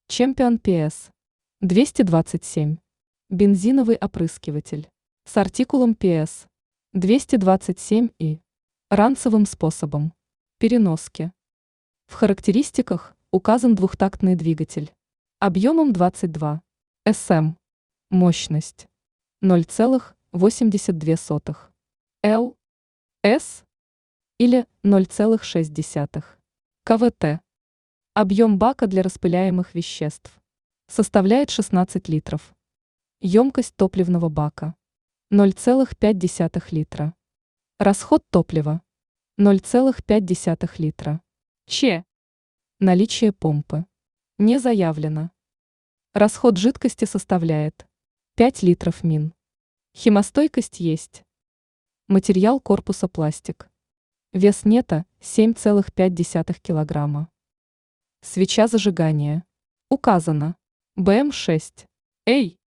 Чемпион PS 227. Бензиновый опрыскиватель с артикулом PS 227 и ранцевым способом переноски. В характеристиках указан двухтактный двигатель объемом 22 см, мощность 0,82 Л, С или 0,6 КВТ. Объем бака для распыляемых веществ составляет 16 литров. Емкость топливного бака 0,5 литра. Расход топлива 0,5 литра. Наличие помпы не заявлено. Расход жидкости составляет 5 литров мин. Химостойкость есть. Материал корпуса пластик. Вес нета 7,5 килограмма. Свеча зажигания. Указано БМ6.